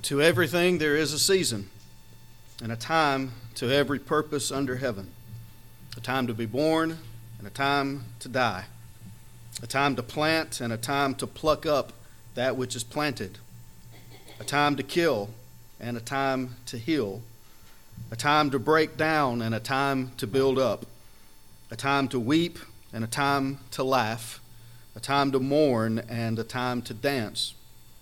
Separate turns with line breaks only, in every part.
To everything there is a season, and a time to every purpose under heaven. A time to be born, and a time to die. A time to plant, and a time to pluck up that which is planted. A time to kill, and a time to heal. A time to break down, and a time to build up. A time to weep, and a time to laugh. A time to mourn, and a time to dance.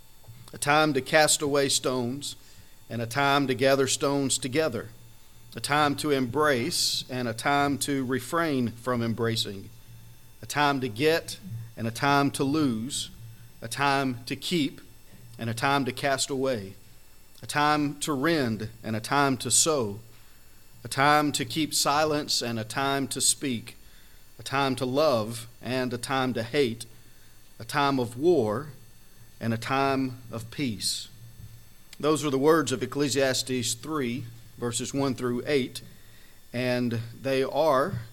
A time to cast away stones, and a time to gather stones together. A time to embrace, and a time to refrain from embracing. A time to get, and a time to lose. A time to keep, and a time to cast away. A time to rend, and a time to sow. A time to keep silence, and a time to speak. A time to love, and a time to hate. A time of war, and a time of peace. Those are the words of Ecclesiastes 3, verses 1 through 8, and they are,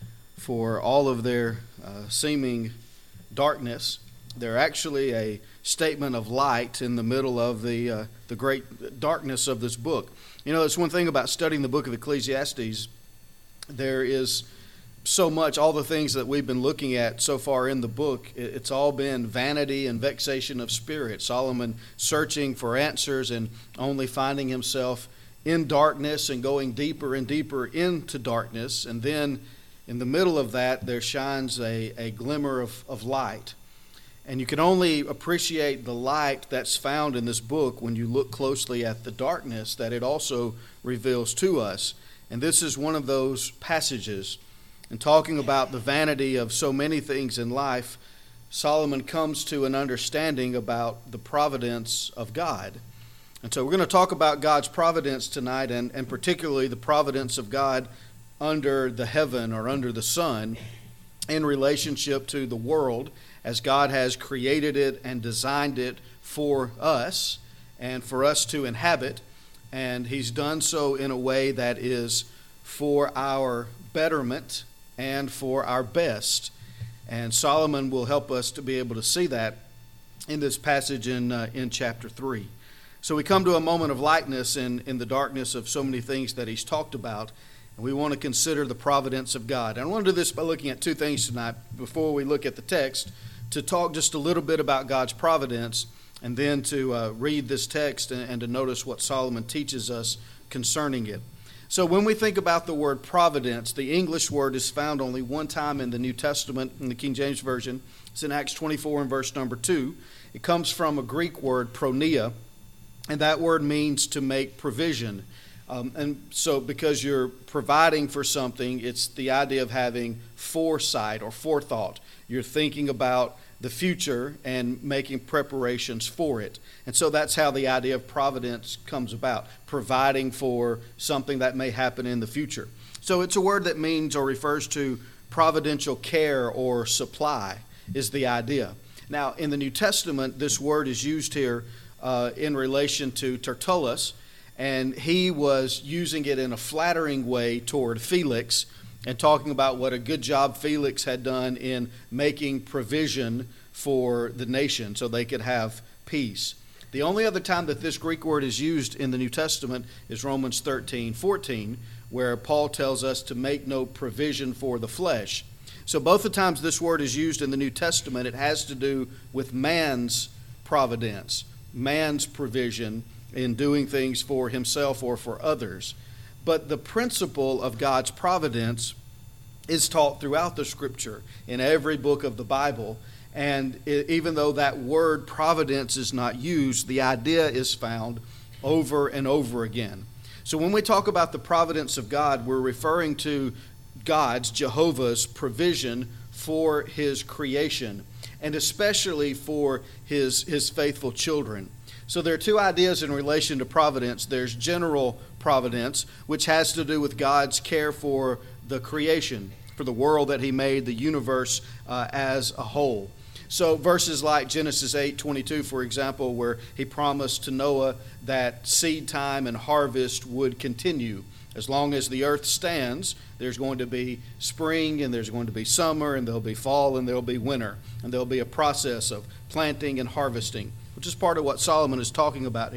for all of their seeming darkness, they're actually a statement of light in the middle of the great darkness of this book. You know, it's one thing about studying the book of Ecclesiastes. There is so much, all the things that we've been looking at so far in the book, it's all been vanity and vexation of spirit. Solomon searching for answers and only finding himself in darkness and going deeper and deeper into darkness. And then in the middle of that, there shines a glimmer of light. And you can only appreciate the light that's found in this book when you look closely at the darkness that it also reveals to us. And this is one of those passages. And talking about the vanity of so many things in life, Solomon comes to an understanding about the providence of God. And so we're going to talk about God's providence tonight, and particularly the providence of God under the heaven or under the sun in relationship to the world as God has created it and designed it for us and for us to inhabit. And He's done so in a way that is for our betterment and for our best. And Solomon will help us to be able to see that in this passage in chapter 3. So we come to a moment of lightness in the darkness of so many things that he's talked about, and we want to consider the providence of God. And I want to do this by looking at two things tonight before we look at the text, to talk just a little bit about God's providence, and then to read this text and to notice what Solomon teaches us concerning it. So when we think about the word providence, the English word is found only one time in the New Testament in the King James Version. It's in Acts 24 and verse number 2. It comes from a Greek word, proneia, and that word means to make provision. And so because you're providing for something, it's the idea of having foresight or forethought. You're thinking about the future and making preparations for it. And so that's how the idea of providence comes about, providing for something that may happen in the future. So it's a word that means or refers to providential care or supply is the idea. Now, in the New Testament, this word is used here in relation to Tertullus, and he was using it in a flattering way toward Felix and talking about what a good job Felix had done in making provision for the nation so they could have peace. The only other time that this Greek word is used in the New Testament is Romans 13:14, where Paul tells us to make no provision for the flesh. So both the times this word is used in the New Testament, it has to do with man's providence, man's provision in doing things for himself or for others. But the principle of God's providence is taught throughout the Scripture in every book of the Bible. And even though that word providence is not used, the idea is found over and over again. So when we talk about the providence of God, we're referring to God's, Jehovah's, provision for His creation, and especially for His faithful children. So there are two ideas in relation to providence. There's general providence, which has to do with God's care for the creation, for the world that He made, the universe as a whole. So verses like Genesis 8:22, for example, where He promised to Noah that seed time and harvest would continue. As long as the earth stands, there's going to be spring, and there's going to be summer, and there'll be fall, and there'll be winter. And there'll be a process of planting and harvesting, which is part of what Solomon is talking about here.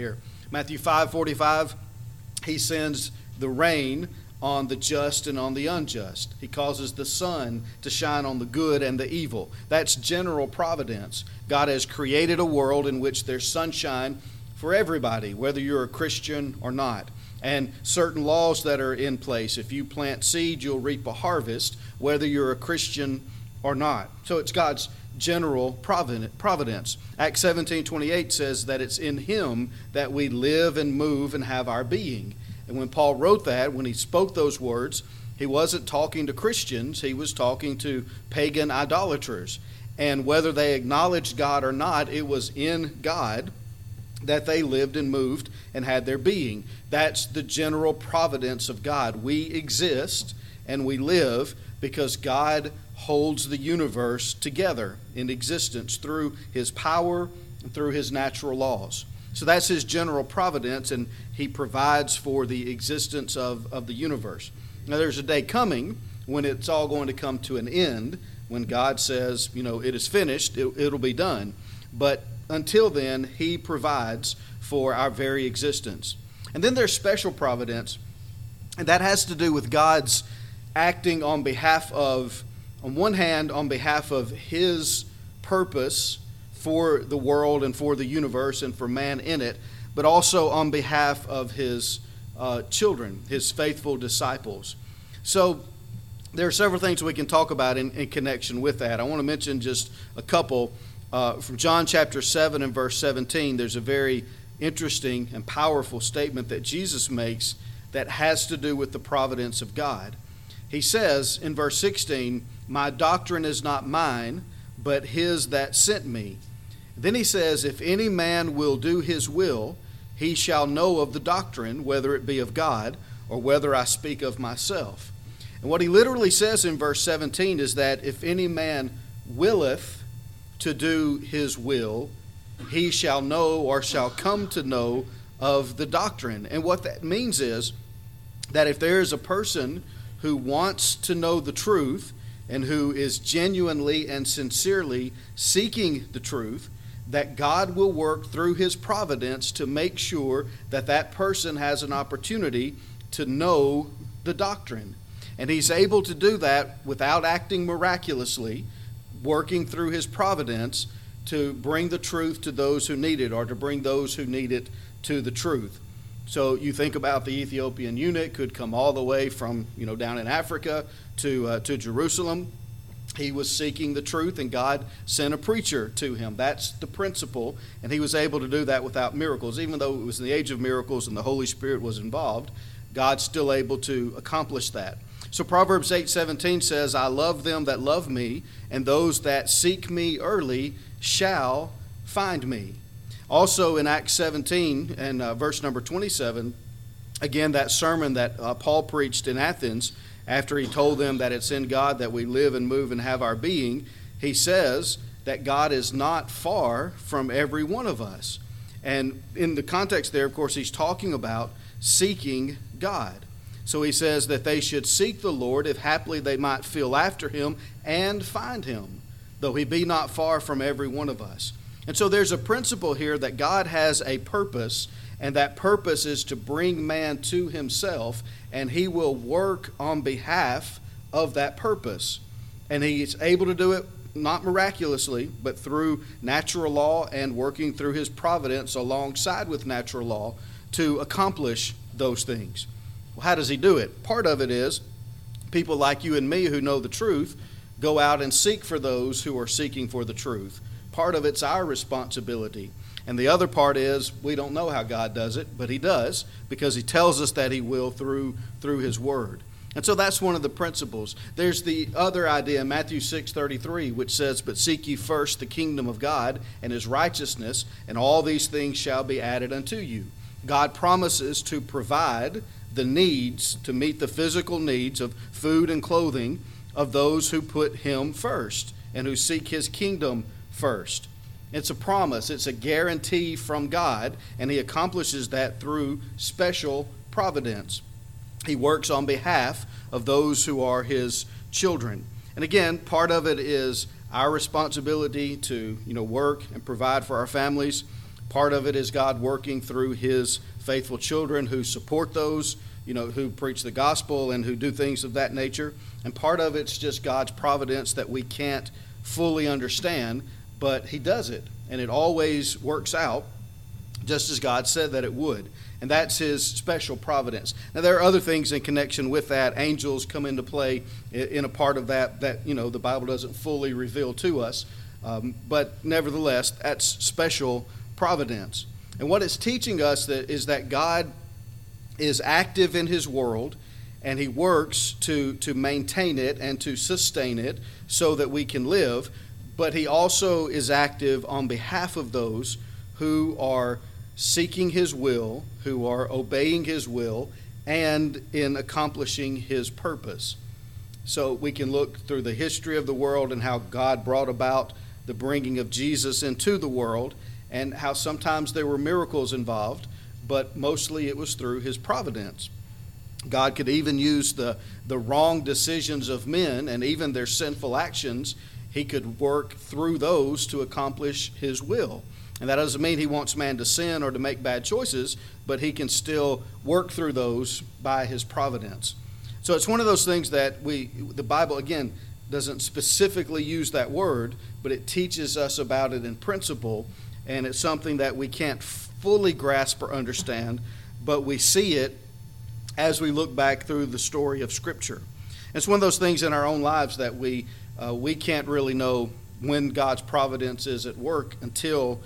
Matthew 5:45, he sends the rain on the just and on the unjust. He causes the sun to shine on the good and the evil. That's general providence. God has created a world in which there's sunshine for everybody, whether you're a Christian or not. And certain laws that are in place. If you plant seed, you'll reap a harvest, whether you're a Christian or not. So it's God's general providence. Acts 17:28 says that it's in Him that we live and move and have our being. And when Paul wrote that, when he spoke those words, he wasn't talking to Christians, he was talking to pagan idolaters. And whether they acknowledged God or not, it was in God that they lived and moved and had their being. That's the general providence of God. We exist and we live because God holds the universe together in existence through His power and through His natural laws. So that's His general providence, and He provides for the existence of the universe. Now there's a day coming when it's all going to come to an end, when God says, it is finished, it'll be done. But until then, He provides for our very existence. And then there's special providence, and that has to do with God's acting on behalf of, on one hand, on behalf of His purpose for the world and for the universe and for man in it, but also on behalf of His children, His faithful disciples. So there are several things we can talk about in connection with that. I want to mention just a couple. From John chapter 7 and verse 17, there's a very interesting and powerful statement that Jesus makes that has to do with the providence of God. He says in verse 16, "My doctrine is not mine, but His that sent me." Then he says, "If any man will do His will, he shall know of the doctrine, whether it be of God or whether I speak of myself." And what he literally says in verse 17 is that if any man willeth to do His will, he shall know or shall come to know of the doctrine. And what that means is that if there is a person who wants to know the truth and who is genuinely and sincerely seeking the truth, that God will work through His providence to make sure that that person has an opportunity to know the doctrine. And He's able to do that without acting miraculously, working through His providence to bring the truth to those who need it, or to bring those who need it to the truth. So you think about the Ethiopian eunuch, could come all the way from down in Africa to Jerusalem. He was seeking the truth, and God sent a preacher to him. That's the principle, and he was able to do that without miracles. Even though it was in the age of miracles and the Holy Spirit was involved, God's still able to accomplish that. So Proverbs 8:17 says, "I love them that love me, and those that seek me early shall find me." Also in Acts 17 and verse number 27, again, that sermon that Paul preached in Athens, after he told them that it's in God that we live and move and have our being, he says that God is not far from every one of us. And in the context there, of course, he's talking about seeking God. So he says that they should seek the Lord, if haply they might feel after Him and find Him, though He be not far from every one of us. And so there's a principle here that God has a purpose, and that purpose is to bring man to Himself, and He will work on behalf of that purpose. And He's able to do it not miraculously, but through natural law and working through His providence alongside with natural law to accomplish those things. Well, how does He do it? Part of it is people like you and me who know the truth go out and seek for those who are seeking for the truth. Part of it's our responsibility. And the other part is we don't know how God does it, but He does, because He tells us that He will through His Word. And so that's one of the principles. There's the other idea in Matthew 6:33, which says, "But seek ye first the kingdom of God and His righteousness, and all these things shall be added unto you." God promises to provide the needs, to meet the physical needs of food and clothing of those who put Him first and who seek His kingdom first. It's a promise. It's a guarantee from God, and He accomplishes that through special providence. He works on behalf of those who are His children. And again, part of it is our responsibility to work and provide for our families. Part of it is God working through his faithful children who support those, who preach the gospel and who do things of that nature. And part of it's just God's providence that we can't fully understand, but he does it. And it always works out just as God said that it would. And that's his special providence. Now, there are other things in connection with that. Angels come into play in a part of that the Bible doesn't fully reveal to us. But nevertheless, that's special providence. And what it's teaching us is that God is active in his world, and he works to maintain it and to sustain it so that we can live. But he also is active on behalf of those who are seeking his will, who are obeying his will, and in accomplishing his purpose. So we can look through the history of the world and how God brought about the bringing of Jesus into the world, and how sometimes there were miracles involved, but mostly it was through his providence. God could even use the wrong decisions of men and even their sinful actions. He could work through those to accomplish his will. And that doesn't mean he wants man to sin or to make bad choices, but he can still work through those by his providence. So it's one of those things that the Bible, again, doesn't specifically use that word, but it teaches us about it in principle, and it's something that we can't fully grasp or understand, but we see it as we look back through the story of Scripture. It's one of those things in our own lives that we can't really know when God's providence is at work until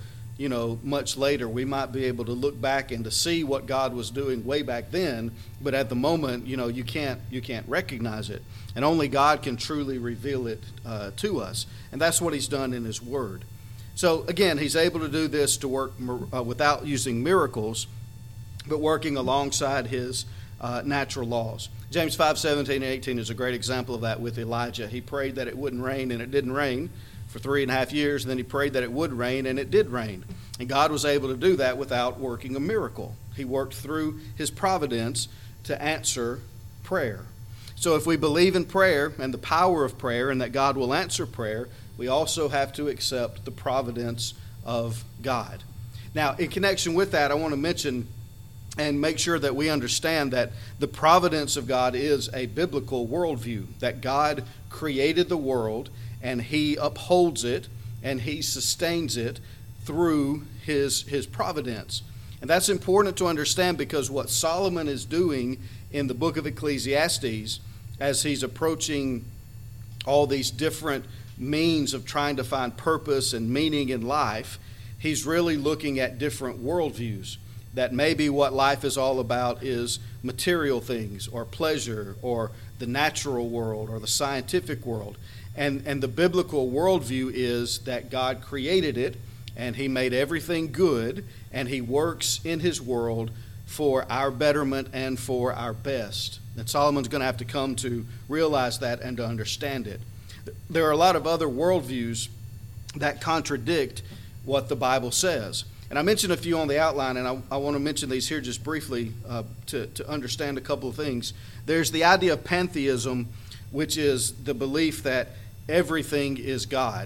much later. We might be able to look back and to see what God was doing way back then, but at the moment, you can't recognize it. And only God can truly reveal it to us. And that's what he's done in his word. So again, he's able to do this to work without using miracles, but working alongside his natural laws. James 5:17 and 18 is a great example of that with Elijah. He prayed that it wouldn't rain, and it didn't rain for 3.5 years, and then he prayed that it would rain, and it did rain. And God was able to do that without working a miracle. He worked through his providence to answer prayer. So if we believe in prayer and the power of prayer and that God will answer prayer, we also have to accept the providence of God. Now, in connection with that, I want to mention and make sure that we understand that the providence of God is a biblical worldview, that God created the world and he upholds it and he sustains it through his providence. And that's important to understand, because what Solomon is doing in the book of Ecclesiastes, as he's approaching all these different means of trying to find purpose and meaning in life, he's really looking at different worldviews. That maybe what life is all about is material things or pleasure or the natural world or the scientific world. And the biblical worldview is that God created it and he made everything good, and he works in his world for our betterment and for our best. And Solomon's going to have to come to realize that and to understand it. There are a lot of other worldviews that contradict what the Bible says. And I mentioned a few on the outline, and I want to mention these here just briefly to understand a couple of things. There's the idea of pantheism, which is the belief that everything is God.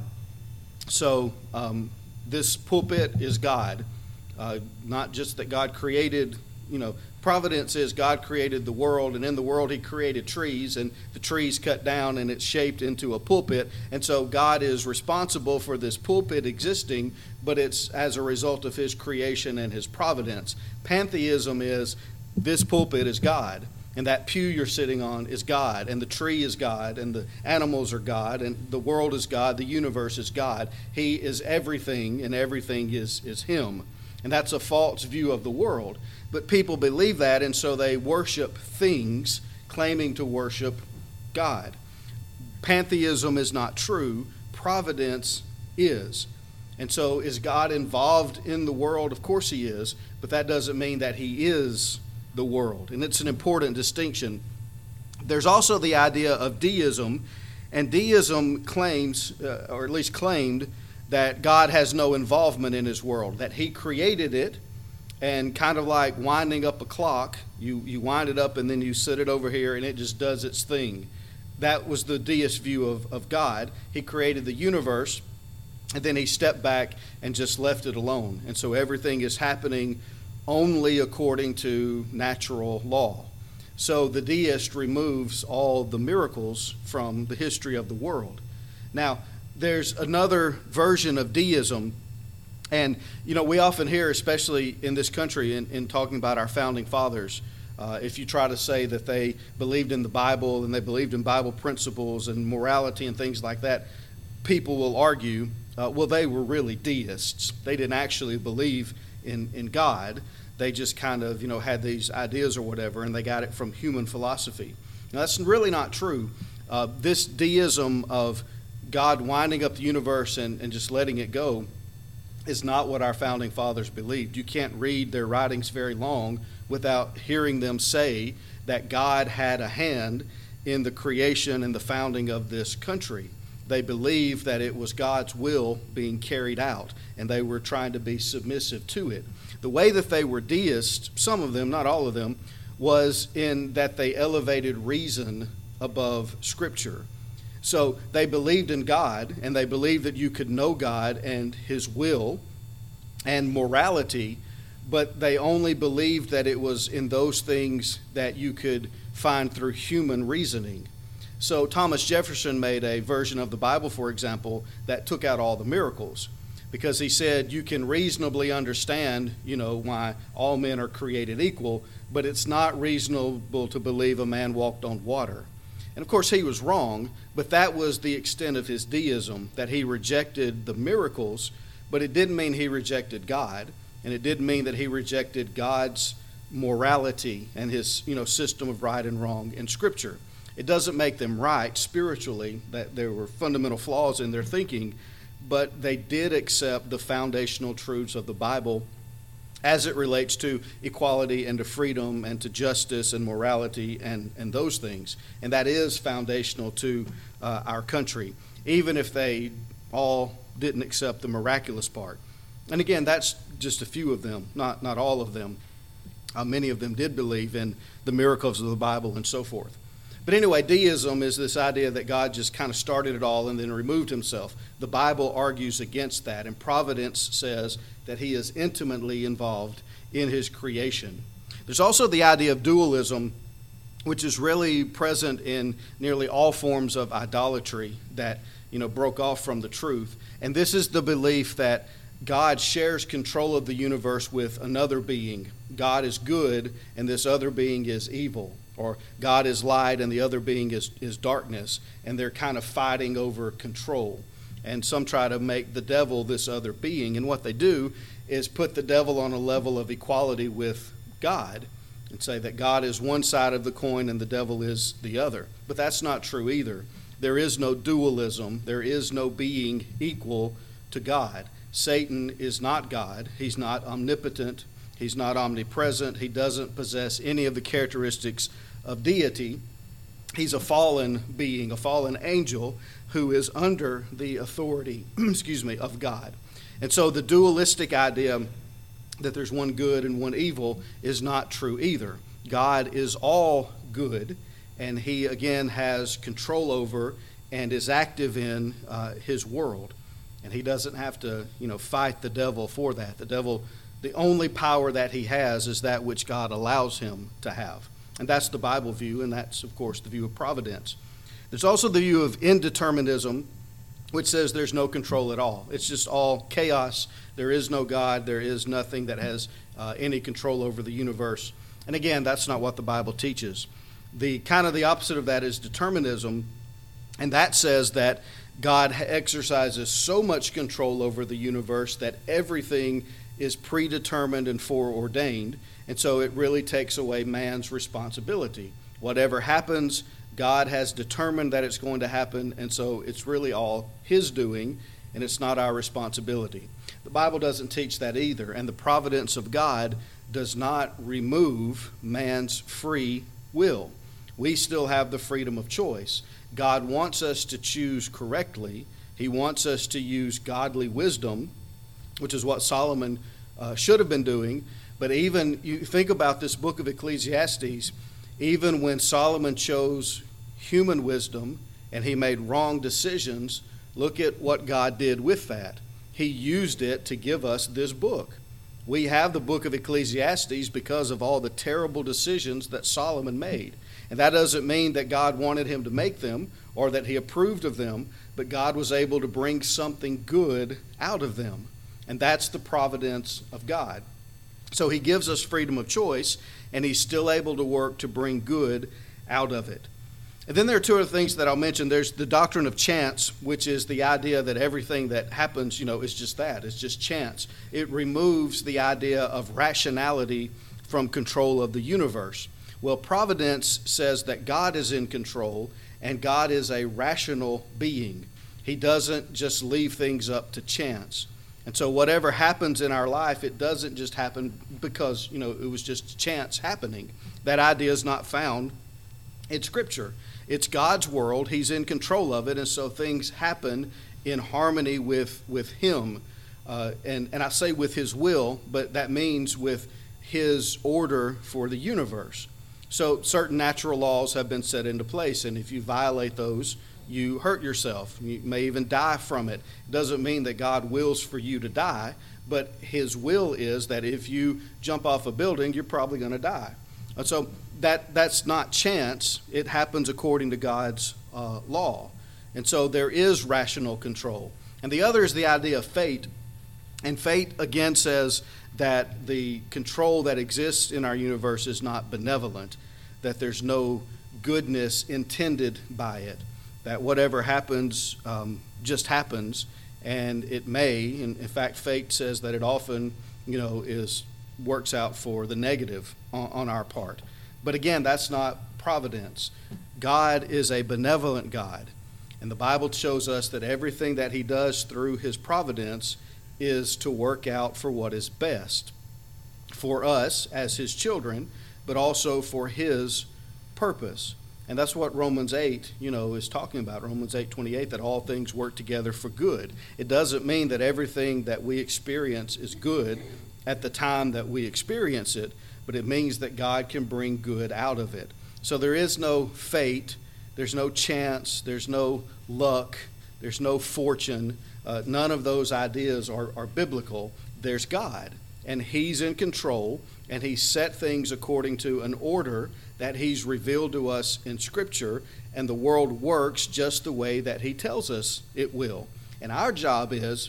So this pulpit is God, not just that God created, providence is God created the world, and in the world he created trees, and the trees cut down and it's shaped into a pulpit. And so God is responsible for this pulpit existing, but it's as a result of his creation and his providence. Pantheism is this pulpit is God, and that pew you're sitting on is God, and the tree is God, and the animals are God, and the world is God, the universe is God. He is everything, and everything is him. And that's a false view of the world. But people believe that, and so they worship things, claiming to worship God. Pantheism is not true. Providence is. And so is God involved in the world? Of course he is, but that doesn't mean that he is the world. And it's an important distinction. There's also the idea of deism, and deism claims, or at least claimed, that God has no involvement in his world, that he created it, and kind of like winding up a clock, you wind it up and then you set it over here and it just does its thing. That was the deist view of God. He created the universe, and then he stepped back and just left it alone. And so everything is happening only according to natural law. So the deist removes all the miracles from the history of the world. Now, there's another version of deism, and we often hear, especially in this country, in talking about our founding fathers, if you try to say that they believed in the Bible and they believed in Bible principles and morality and things like that, people will argue, well, they were really deists. They didn't actually believe in God. They just kind of, had these ideas or whatever, and they got it from human philosophy. Now, that's really not true. This deism of God winding up the universe and just letting it go is not what our founding fathers believed. You can't read their writings very long without hearing them say that God had a hand in the creation and the founding of this country. They believed that it was God's will being carried out, and they were trying to be submissive to it. The way that they were deists, some of them, not all of them, was in that they elevated reason above Scripture. So they believed in God, and they believed that you could know God and His will and morality, but they only believed that it was in those things that you could find through human reasoning. So Thomas Jefferson made a version of the Bible, for example, that took out all the miracles, because he said you can reasonably understand, why all men are created equal, but it's not reasonable to believe a man walked on water. And of course he was wrong, but that was the extent of his deism, that he rejected the miracles, but it didn't mean he rejected God, and it didn't mean that he rejected God's morality and his, system of right and wrong in Scripture. It doesn't make them right spiritually, that there were fundamental flaws in their thinking, but they did accept the foundational truths of the Bible as it relates to equality and to freedom and to justice and morality and those things. And that is foundational to our country, even if they all didn't accept the miraculous part. And again, that's just a few of them, not all of them. Many of them did believe in the miracles of the Bible and so forth. But anyway, deism is this idea that God just kind of started it all and then removed himself. The Bible argues against that, and Providence says that he is intimately involved in his creation. There's also the idea of dualism, which is really present in nearly all forms of idolatry that, broke off from the truth. And this is the belief that God shares control of the universe with another being. God is good and this other being is evil. Or God is light and the other being is darkness, and they're kind of fighting over control. And some try to make the devil this other being, and what they do is put the devil on a level of equality with God and say that God is one side of the coin and the devil is the other. But that's not true either. There is no dualism. There is no being equal to God. Satan is not God. He's not omnipotent. He's not omnipresent. He doesn't possess any of the characteristics of deity. He's a fallen being, a fallen angel who is under the authority, of God. And so the dualistic idea that there's one good and one evil is not true either. God is all good, and he again has control over and is active in his world. And he doesn't have to, fight the devil for that. The devil, the only power that he has is that which God allows him to have. And that's the Bible view, and that's, of course, the view of providence. There's also the view of indeterminism, which says there's no control at all. It's just all chaos. There is no God. There is nothing that has any control over the universe. And again, that's not what the Bible teaches. The kind of the opposite of that is determinism, and that says that God exercises so much control over the universe that everything is predetermined and foreordained. And so it really takes away man's responsibility. Whatever happens, God has determined that it's going to happen, and so it's really all his doing, and it's not our responsibility. The Bible doesn't teach that either, and the providence of God does not remove man's free will. We still have the freedom of choice. God wants us to choose correctly. He wants us to use godly wisdom, which is what Solomon should have been doing. But even, you think about this book of Ecclesiastes, even when Solomon chose human wisdom and he made wrong decisions, look at what God did with that. he used it to give us this book. We have the book of Ecclesiastes because of all the terrible decisions that Solomon made. And that doesn't mean that God wanted him to make them or that he approved of them, but God was able to bring something good out of them. And that's the providence of God. So he gives us freedom of choice, and he's still able to work to bring good out of it. And then there are two other things that I'll mention. There's the doctrine of chance, which is the idea that everything that happens, is just that. It's just chance. It removes the idea of rationality from control of the universe. Well, providence says that God is in control, and God is a rational being. He doesn't just leave things up to chance. And so whatever happens in our life, it doesn't just happen because, it was just chance happening. That idea is not found in Scripture. It's God's world. He's in control of it, and so things happen in harmony with Him. And I say with His will, but that means with His order for the universe. So certain natural laws have been set into place, and if you violate those, you hurt yourself. You may even die from it. It doesn't mean that God wills for you to die, but His will is that if you jump off a building, you're probably going to die. And so that's not chance. It happens according to God's law. And so there is rational control. And the other is the idea of fate. And fate, again, says that the control that exists in our universe is not benevolent, that there's no goodness intended by it, that whatever happens just happens, and it may, in fact, fate says that it often, works out for the negative on our part. But again, that's not providence. God is a benevolent God, and the Bible shows us that everything that He does through His providence is to work out for what is best for us as His children, but also for His purpose. And that's what Romans 8, is talking about. Romans 8:28, that all things work together for good. It doesn't mean that everything that we experience is good at the time that we experience it, but it means that God can bring good out of it. So there is no fate, there's no chance, there's no luck, there's no fortune. None of those ideas are biblical. There's God, and He's in control, and He's set things according to an order that He's revealed to us in Scripture, and the world works just the way that He tells us it will. And our job is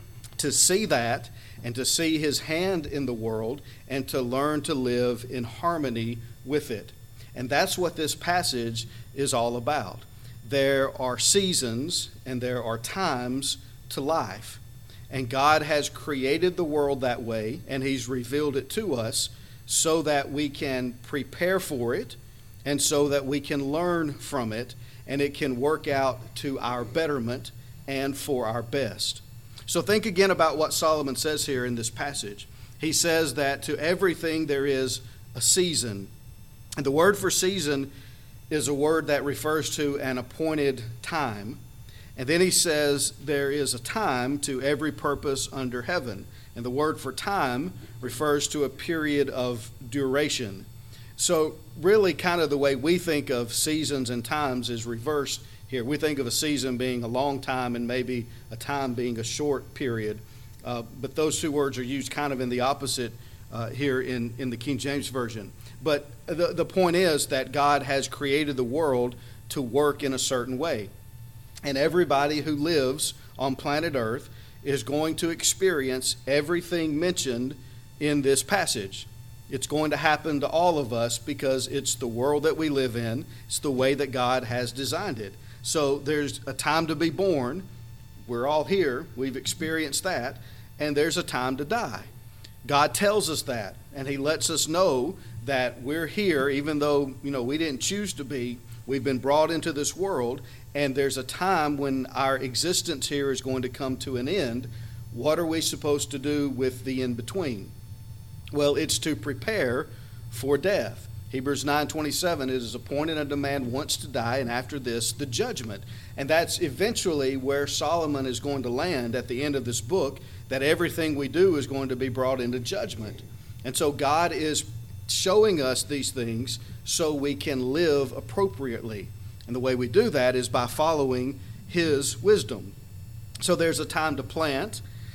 to see that and to see His hand in the world and to learn to live in harmony with it. And that's what this passage is all about. There are seasons and there are times to life. And God has created the world that way, and He's revealed it to us so that we can prepare for it and so that we can learn from it, and it can work out to our betterment and for our best. So think again about what Solomon says here in this passage. He says that to everything there is a season. And the word for season is a word that refers to an appointed time. And then he says there is a time to every purpose under heaven. And the word for time refers to a period of duration. So really kind of the way we think of seasons and times is reversed here. We think of a season being a long time and maybe a time being a short period. But those two words are used kind of in the opposite here in the King James Version. But the point is that God has created the world to work in a certain way. And everybody who lives on planet Earth is going to experience everything mentioned in this passage. It's going to happen to all of us because it's the world that we live in. It's the way that God has designed it. So there's a time to be born. We're all here. We've experienced that. And there's a time to die. God tells us that, and He lets us know that we're here even though, we didn't choose to be. We've been brought into this world, and there's a time when our existence here is going to come to an end. What are we supposed to do with the in-between? Well, it's to prepare for death. Hebrews 9:27, it is appointed unto man once to die, and after this, the judgment. And that's eventually where Solomon is going to land at the end of this book, that everything we do is going to be brought into judgment. And so God is showing us these things so we can live appropriately. And the way we do that is by following His wisdom. So there's a time to plant,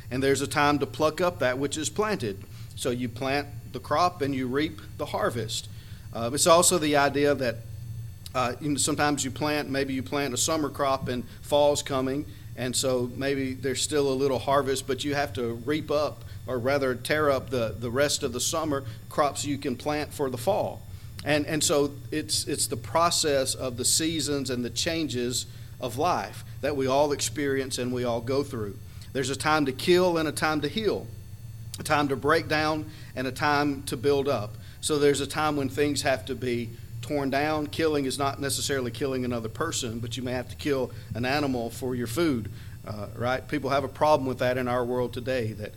and there's a time to pluck up that which is planted. So you plant the crop and you reap the harvest. It's also the idea that sometimes maybe you plant a summer crop and fall's coming, and so maybe there's still a little harvest, but you have to reap up, or rather tear up the rest of the summer crops you can plant for the fall. And so it's the process of the seasons and the changes of life that we all experience and we all go through. There's a time to kill and a time to heal, a time to break down and a time to build up. So there's a time when things have to be torn down. Killing is not necessarily killing another person, but you may have to kill an animal for your food, right? People have a problem with that in our world today, that,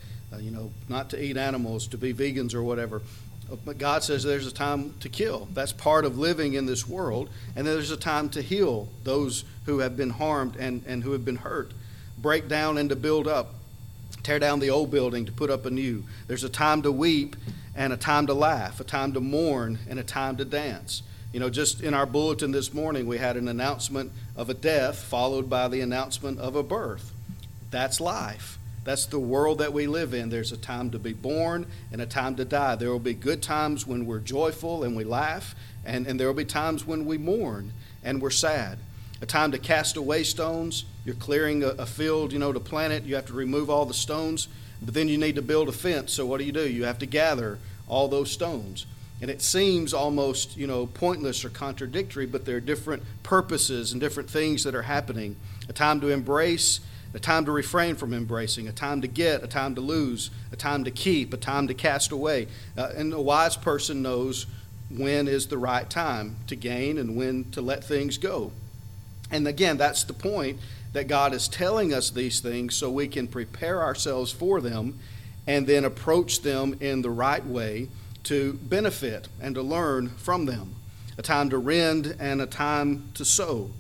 not to eat animals, to be vegans or whatever. But God says there's a time to kill. That's part of living in this world. And there's a time to heal those who have been harmed and who have been hurt. Break down and to build up. Tear down the old building to put up a new. There's a time to weep and a time to laugh, a time to mourn and a time to dance. Just in our bulletin this morning, we had an announcement of a death followed by the announcement of a birth. That's life. That's the world that we live in. There's a time to be born and a time to die. There will be good times when we're joyful and we laugh, and there will be times when we mourn and we're sad. A time to cast away stones. You're clearing a field, to plant it. You have to remove all the stones, but then you need to build a fence. So what do? You have to gather all those stones. And it seems almost, pointless or contradictory, but there are different purposes and different things that are happening. A time to embrace, a time to refrain from embracing, a time to get, a time to lose, a time to keep, a time to cast away. And a wise person knows when is the right time to gain and when to let things go. And again, that's the point, that God is telling us these things so we can prepare ourselves for them and then approach them in the right way to benefit and to learn from them. A time to rend and a time to sow.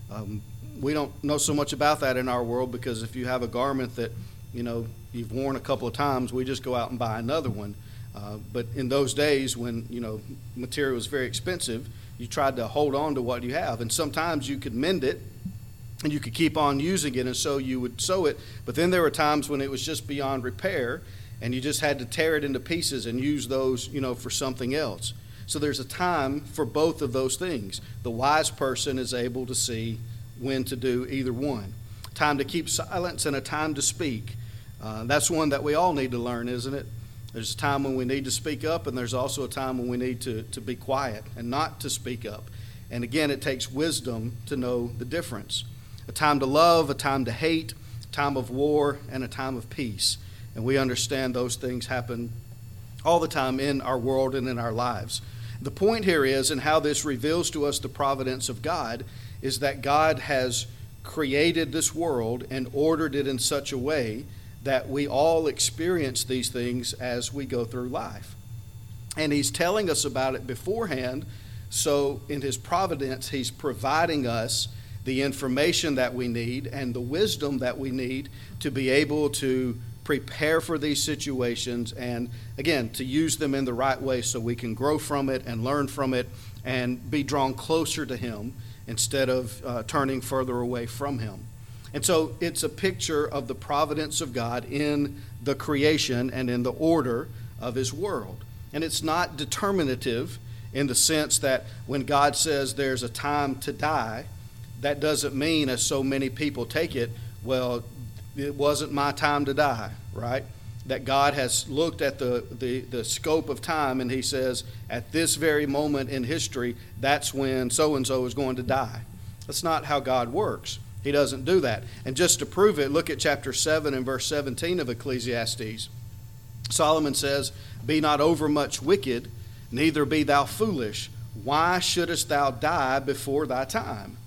We don't know so much about that in our world, because if you have a garment that you've worn a couple of times, we just go out and buy another one. But in those days when material was very expensive, you tried to hold on to what you have, and sometimes you could mend it and you could keep on using it, and so you would sew it. But then there were times when it was just beyond repair, and you just had to tear it into pieces and use those for something else. So there's a time for both of those things. The wise person is able to see when to do either one. Time to keep silence and a time to speak. That's one that we all need to learn, isn't it? There's a time when we need to speak up, and there's also a time when we need to be quiet and not to speak up. And again, it takes wisdom to know the difference. A time to love, a time to hate, a time of war, and a time of peace. And we understand those things happen all the time in our world and in our lives. The point here is, and how this reveals to us the providence of God, is that God has created this world and ordered it in such a way that we all experience these things as we go through life. And He's telling us about it beforehand, so in His providence, He's providing us the information that we need and the wisdom that we need to be able to prepare for these situations, and again, to use them in the right way so we can grow from it and learn from it and be drawn closer to Him instead of turning further away from Him. And so it's a picture of the providence of God in the creation and in the order of His world. And it's not determinative in the sense that when God says there's a time to die, that doesn't mean, as so many people take it, well, it wasn't my time to die, right? That God has looked at the scope of time, and He says, at this very moment in history, that's when so-and-so is going to die. That's not how God works. He doesn't do that. And just to prove it, look at chapter 7 and verse 17 of Ecclesiastes. Solomon says, "Be not overmuch wicked, neither be thou foolish. Why shouldest thou die before thy time?"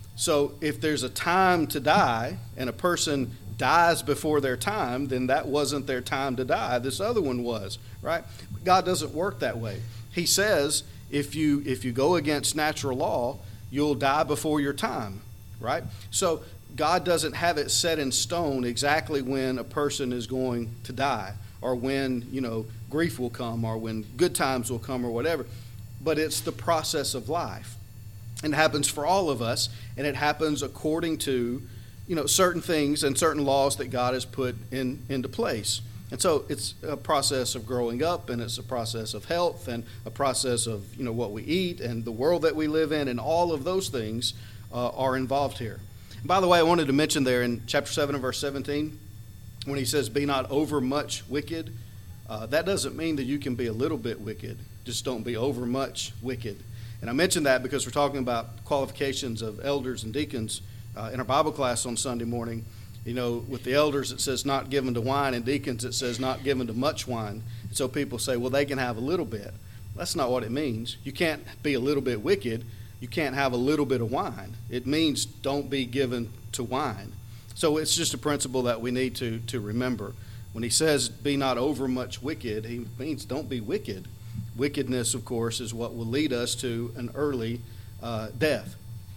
So if there's a time to die and a person dies before their time, then that wasn't their time to die. This other one was, right? God doesn't work that way. He says if you go against natural law, you'll die before your time, right? So God doesn't have it set in stone exactly when a person is going to die, or when, grief will come, or when good times will come, or whatever. But it's the process of life. And it happens for all of us, and it happens according to, certain things and certain laws that God has put into place. And so it's a process of growing up, and it's a process of health, and a process of what we eat and the world that we live in, and all of those things are involved here. And by the way, I wanted to mention there in chapter 7 and verse 17, when he says, "Be not over much wicked," that doesn't mean that you can be a little bit wicked. Just don't be over much wicked. And I mention that because we're talking about qualifications of elders and deacons in our Bible class on Sunday morning. With the elders it says not given to wine, and deacons it says not given to much wine. So people say, well, they can have a little bit. That's not what it means. You can't be a little bit wicked. You can't have a little bit of wine. It means don't be given to wine. So it's just a principle that we need to remember. When he says be not over much wicked, he means don't be wicked. Wickedness, of course, is what will lead us to an early death.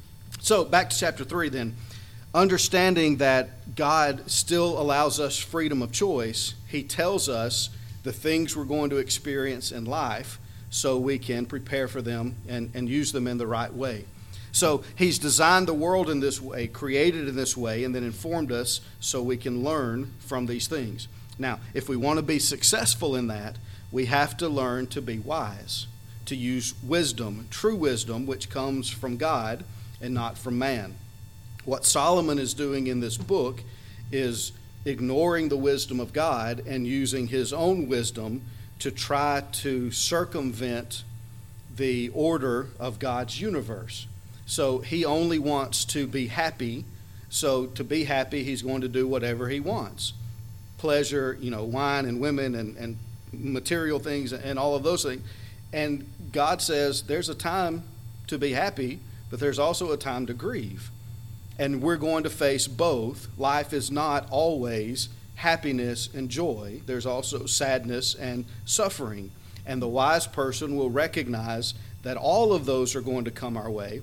So back to chapter 3 then. Understanding that God still allows us freedom of choice, he tells us the things we're going to experience in life so we can prepare for them and use them in the right way. So he's designed the world in this way, created in this way, and then informed us so we can learn from these things. Now, if we want to be successful in that, we have to learn to be wise, to use wisdom, true wisdom, which comes from God and not from man. What Solomon is doing in this book is ignoring the wisdom of God and using his own wisdom to try to circumvent the order of God's universe. So he only wants to be happy. So to be happy, he's going to do whatever he wants. Pleasure, wine and women and material things and all of those things. And God says there's a time to be happy, but there's also a time to grieve. And we're going to face both. Life is not always happiness and joy. There's also sadness and suffering. And the wise person will recognize that all of those are going to come our way,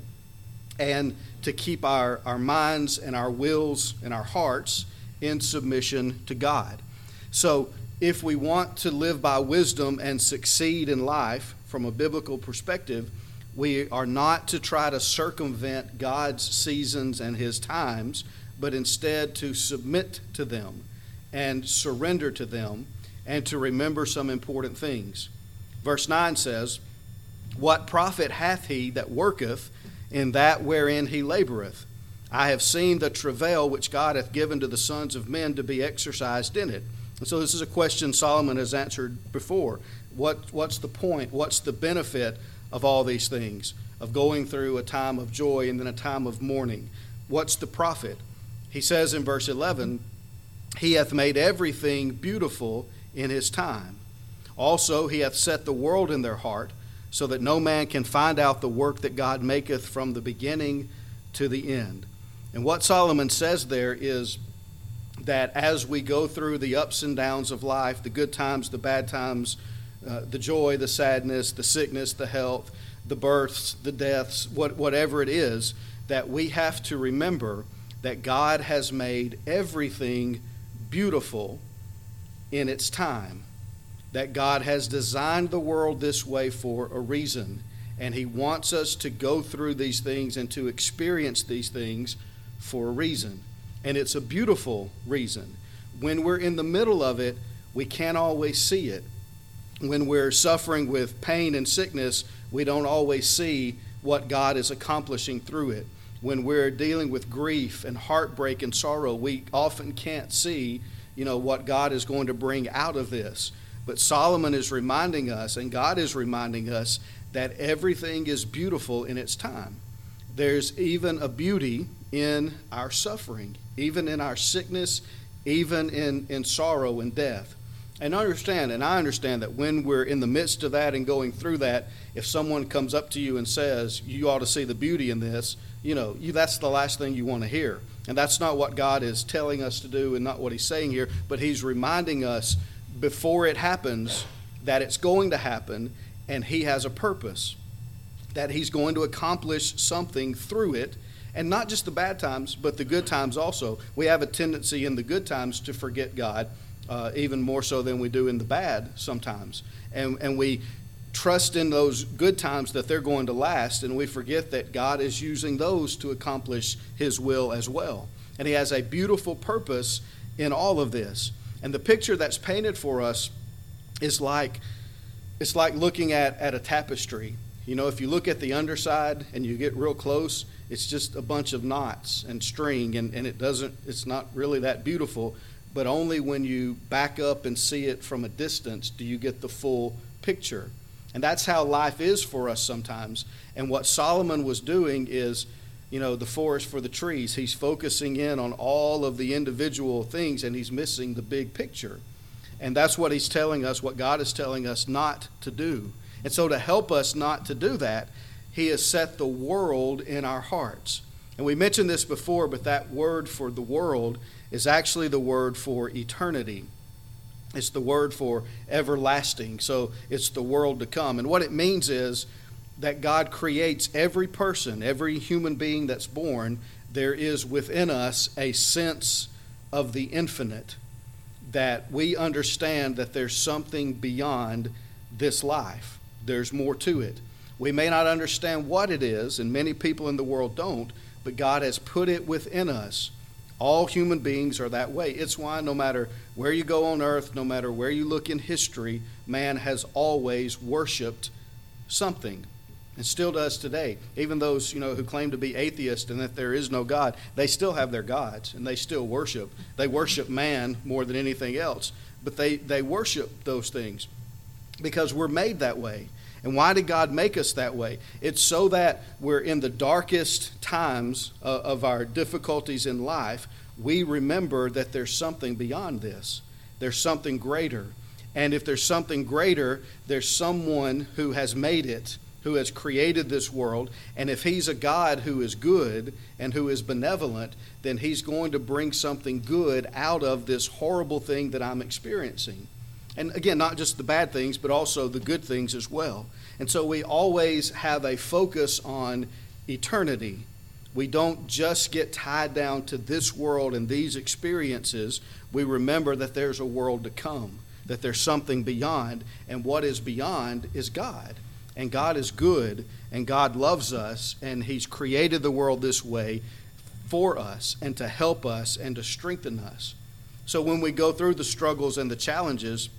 and to keep our minds and our wills and our hearts in submission to God. So if we want to live by wisdom and succeed in life from a biblical perspective, we are not to try to circumvent God's seasons and his times, but instead to submit to them and surrender to them and to remember some important things. Verse 9 says, "What profit hath he that worketh in that wherein he laboreth? I have seen the travail which God hath given to the sons of men to be exercised in it." And so this is a question Solomon has answered before. What's the point? What's the benefit of all these things, of going through a time of joy and then a time of mourning? What's the profit? He says in verse 11, "He hath made everything beautiful in his time. Also he hath set the world in their heart, so that no man can find out the work that God maketh from the beginning to the end." And what Solomon says there is that as we go through the ups and downs of life, the good times, the bad times, the joy, the sadness, the sickness, the health, the births, the deaths, whatever it is, that we have to remember that God has made everything beautiful in its time, that God has designed the world this way for a reason, and he wants us to go through these things and to experience these things for a reason. And it's a beautiful reason. When we're in the middle of it, we can't always see it. When we're suffering with pain and sickness, we don't always see what God is accomplishing through it. When we're dealing with grief and heartbreak and sorrow, we often can't see, what God is going to bring out of this. But Solomon is reminding us, and God is reminding us, that everything is beautiful in its time. There's even a beauty in our suffering, even in our sickness, even in sorrow and death. And I understand that when we're in the midst of that and going through that, if someone comes up to you and says, you ought to see the beauty in this, that's the last thing you want to hear. And that's not what God is telling us to do and not what he's saying here, but he's reminding us before it happens that it's going to happen, and he has a purpose, that he's going to accomplish something through it. And not just the bad times, but the good times also. We have a tendency in the good times to forget God, even more so than we do in the bad sometimes. And we trust in those good times that they're going to last, and we forget that God is using those to accomplish his will as well. And he has a beautiful purpose in all of this. And the picture that's painted for us is like, it's like looking at a tapestry. You know, if you look at the underside and you get real close, it's just a bunch of knots and string, and it's not really that beautiful. But only when you back up and see it from a distance do you get the full picture. And that's how life is for us sometimes. And what Solomon was doing is, you know, the forest for the trees. He's focusing in on all of the individual things, and he's missing the big picture. And that's what he's telling us, what God is telling us not to do. And so to help us not to do that, he has set the world in our hearts. And we mentioned this before, but that word for the world is actually the word for eternity. It's the word for everlasting. So it's the world to come. And what it means is that God creates every person, every human being that's born. There is within us a sense of the infinite, that we understand that there's something beyond this life. There's more to it. We may not understand what it is, and many people in the world don't, but God has put it within us. All human beings are that way. It's why no matter where you go on earth, no matter where you look in history, man has always worshiped something, and still does today. Even those, you know, who claim to be atheists and that there is no God, they still have their gods, and they still worship. They worship man more than anything else, but they worship those things because we're made that way. And why did God make us that way? It's so that we're in the darkest times of our difficulties in life, we remember that there's something beyond this. There's something greater. And if there's something greater, there's someone who has made it, who has created this world. And if he's a God who is good and who is benevolent, then he's going to bring something good out of this horrible thing that I'm experiencing. And again, not just the bad things, but also the good things as well. And so we always have a focus on eternity. We don't just get tied down to this world and these experiences. We remember that there's a world to come, that there's something beyond, and what is beyond is God. And God is good, and God loves us, and he's created the world this way for us and to help us and to strengthen us. So when we go through the struggles and the challenges,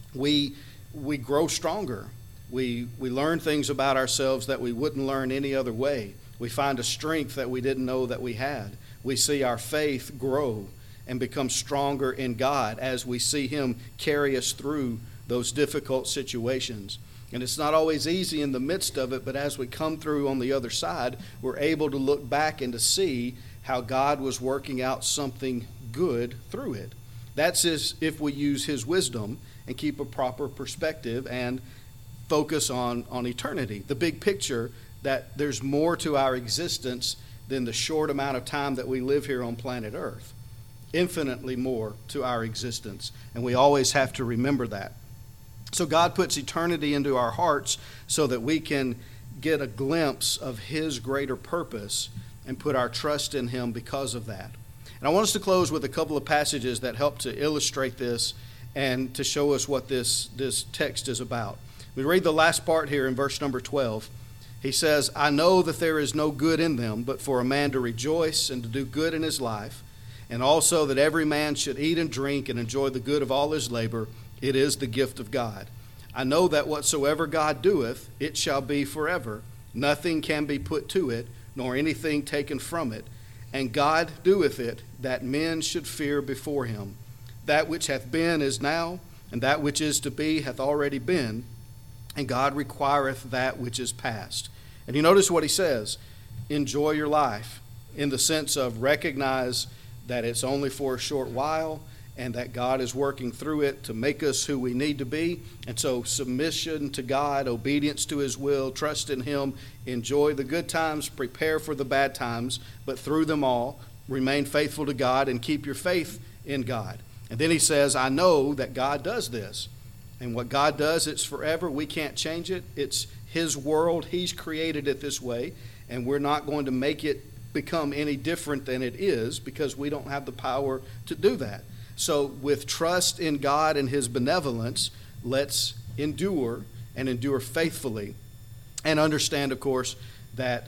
we grow stronger. We learn things about ourselves that we wouldn't learn any other way. We find a strength that we didn't know that we had. We see our faith grow and become stronger in God as we see him carry us through those difficult situations. And it's not always easy in the midst of it, but as we come through on the other side, we're able to look back and to see how God was working out something good through it. That's if we use his wisdom and keep a proper perspective and focus on eternity, the big picture, that there's more to our existence than the short amount of time that we live here on planet Earth. Infinitely more to our existence, and we always have to remember that. So God puts eternity into our hearts so that we can get a glimpse of his greater purpose and put our trust in him because of that. And I want us to close with a couple of passages that help to illustrate this and to show us what this text is about. We read the last part here in verse number 12. He says, I know that there is no good in them, but for a man to rejoice and to do good in his life, and also that every man should eat and drink and enjoy the good of all his labor, it is the gift of God. I know that whatsoever God doeth, it shall be forever. Nothing can be put to it, nor anything taken from it. And God doeth it, that men should fear before him. That which hath been is now, and that which is to be hath already been, and God requireth that which is past. And you notice what he says, enjoy your life, in the sense of recognize that it's only for a short while, and that God is working through it to make us who we need to be. And so submission to God, obedience to his will, trust in him, enjoy the good times, prepare for the bad times, but through them all, remain faithful to God and keep your faith in God. And then he says, I know that God does this. And what God does, it's forever. We can't change it. It's his world. He's created it this way, and we're not going to make it become any different than it is because we don't have the power to do that. So with trust in God and his benevolence, let's endure and endure faithfully, and understand, of course, that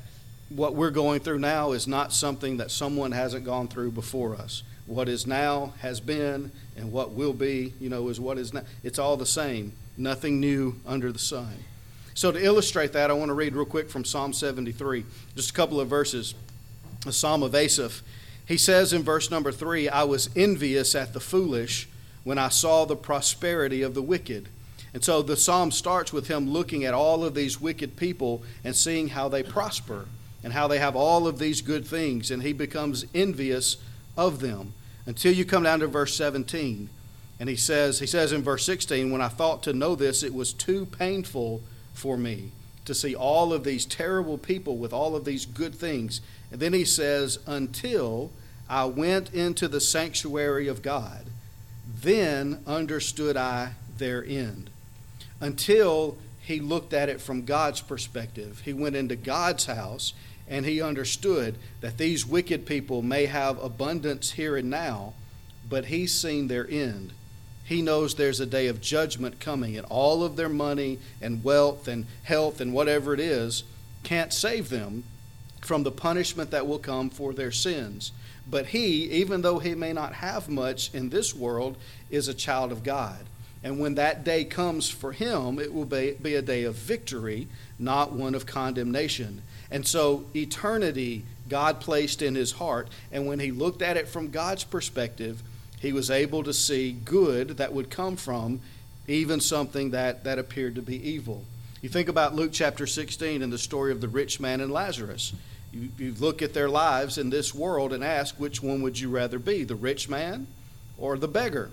what we're going through now is not something that someone hasn't gone through before us. What is now has been, and what will be, is what is now. It's all the same. Nothing new under the sun. So to illustrate that, I want to read real quick from Psalm 73, just a couple of verses. A Psalm of Asaph. He says in verse number 3, I was envious at the foolish when I saw the prosperity of the wicked. And so the psalm starts with him looking at all of these wicked people and seeing how they prosper and how they have all of these good things, and he becomes envious of them until you come down to verse 17. And he says in verse 16, when I thought to know this, it was too painful for me to see all of these terrible people with all of these good things. And then he says, until I went into the sanctuary of God, then understood I their end. Until he looked at it from God's perspective. He went into God's house and he understood that these wicked people may have abundance here and now, but he's seen their end. He knows there's a day of judgment coming, and all of their money and wealth and health and whatever it is can't save them from the punishment that will come for their sins. But he, even though he may not have much in this world, is a child of God. And when that day comes for him, it will be a day of victory, not one of condemnation. And so eternity God placed in his heart, and when he looked at it from God's perspective, he was able to see good that would come from even something that appeared to be evil. You think about Luke chapter 16 and the story of the rich man and Lazarus. You look at their lives in this world and ask, which one would you rather be, the rich man or the beggar?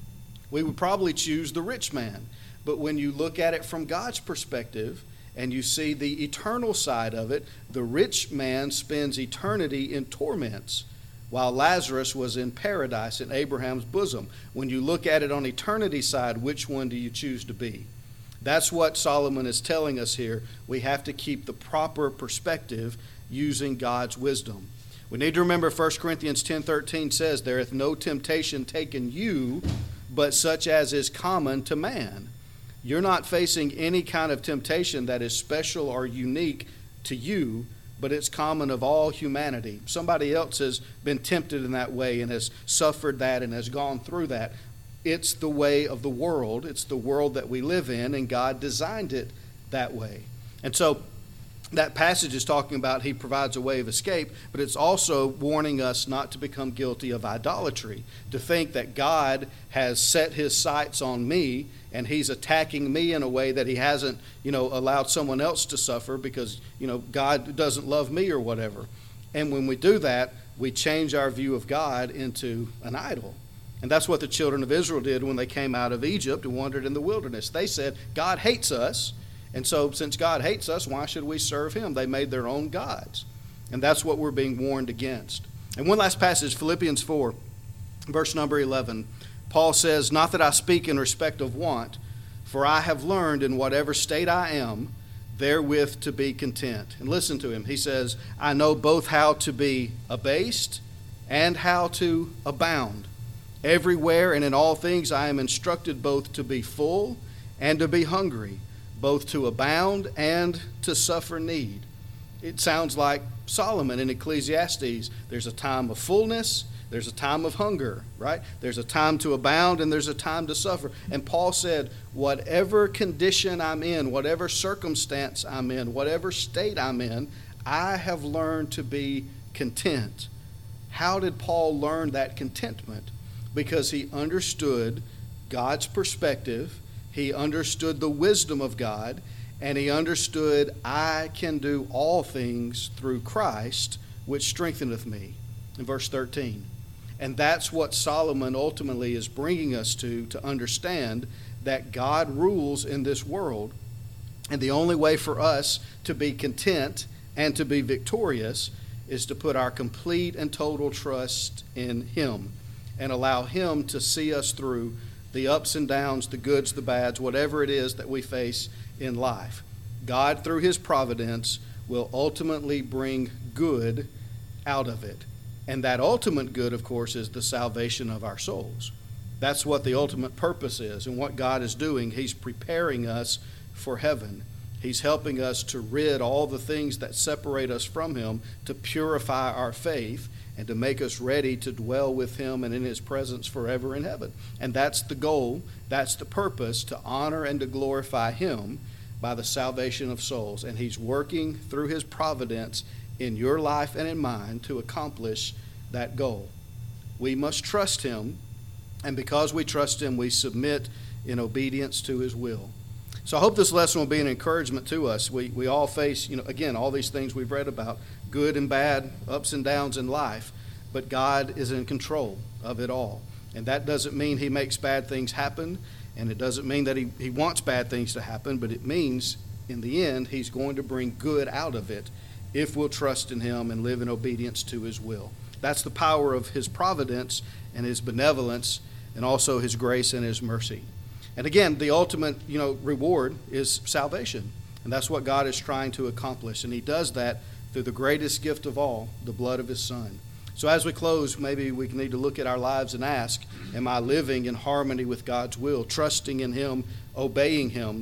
We would probably choose the rich man. But when you look at it from God's perspective and you see the eternal side of it, the rich man spends eternity in torments, while Lazarus was in paradise in Abraham's bosom. When you look at it on eternity's side, which one do you choose to be? That's what Solomon is telling us here. We have to keep the proper perspective using God's wisdom. We need to remember 1 Corinthians 10:13 says, there hath no temptation taken you, but such as is common to man. You're not facing any kind of temptation that is special or unique to you, but it's common of all humanity. Somebody else has been tempted in that way and has suffered that and has gone through that. It's the way of the world. It's the world that we live in, and God designed it that way. And so that passage is talking about he provides a way of escape, but it's also warning us not to become guilty of idolatry, to think that God has set his sights on me and he's attacking me in a way that he hasn't, allowed someone else to suffer because, God doesn't love me or whatever. And when we do that, we change our view of God into an idol. And that's what the children of Israel did when they came out of Egypt and wandered in the wilderness. They said, God hates us. And so since God hates us, why should we serve him? They made their own gods. And that's what we're being warned against. And one last passage, Philippians 4, verse number 11. Paul says, not that I speak in respect of want, for I have learned in whatever state I am, therewith to be content. And listen to him. He says, I know both how to be abased and how to abound. Everywhere and in all things I am instructed both to be full and to be hungry, both to abound and to suffer need. It sounds like Solomon in Ecclesiastes. There's a time of fullness, there's a time of hunger, right? There's a time to abound and there's a time to suffer. And Paul said, whatever condition I'm in, whatever circumstance I'm in, whatever state I'm in, I have learned to be content. How did Paul learn that contentment? Because he understood God's perspective, he understood the wisdom of God, and he understood I can do all things through Christ, which strengtheneth me, in verse 13. And that's what Solomon ultimately is bringing us to understand that God rules in this world, and the only way for us to be content and to be victorious is to put our complete and total trust in him and allow him to see us through the ups and downs, the goods, the bads, whatever it is that we face in life. God, through his providence, will ultimately bring good out of it. And that ultimate good, of course, is the salvation of our souls. That's what the ultimate purpose is. And what God is doing, he's preparing us for heaven. He's helping us to rid all the things that separate us from him, to purify our faith, and to make us ready to dwell with him and in his presence forever in heaven. And that's the goal, that's the purpose, to honor and to glorify him by the salvation of souls. And he's working through his providence in your life and in mine to accomplish that goal. We must trust him, and because we trust him, we submit in obedience to his will. So I hope this lesson will be an encouragement to us. We all face, again, all these things we've read about, good and bad, ups and downs in life, but God is in control of it all. And that doesn't mean he makes bad things happen, and it doesn't mean that he wants bad things to happen, but it means in the end he's going to bring good out of it if we'll trust in him and live in obedience to his will. That's the power of his providence and his benevolence, and also his grace and his mercy. And again, the ultimate, reward is salvation. And that's what God is trying to accomplish. And he does that through the greatest gift of all, the blood of his Son. So as we close, maybe we need to look at our lives and ask, am I living in harmony with God's will, trusting in him, obeying him,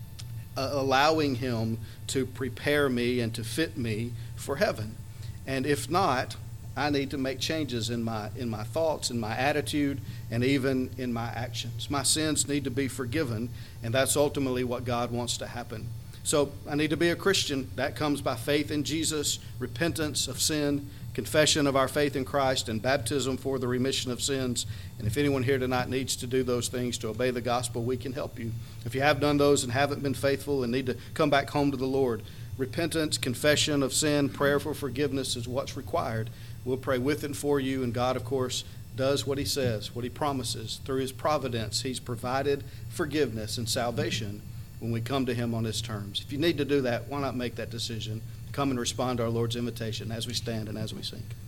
allowing him to prepare me and to fit me for heaven? And if not, I need to make changes in my thoughts, in my attitude, and even in my actions. My sins need to be forgiven, and that's ultimately what God wants to happen. So I need to be a Christian. That comes by faith in Jesus, repentance of sin, confession of our faith in Christ, and baptism for the remission of sins. And if anyone here tonight needs to do those things to obey the gospel, we can help you. If you have done those and haven't been faithful and need to come back home to the Lord, repentance, confession of sin, prayer for forgiveness is what's required. We'll pray with and for you, and God, of course, does what he says, what he promises. Through his providence, he's provided forgiveness and salvation when we come to him on his terms. If you need to do that, why not make that decision? Come and respond to our Lord's invitation as we stand and as we sing.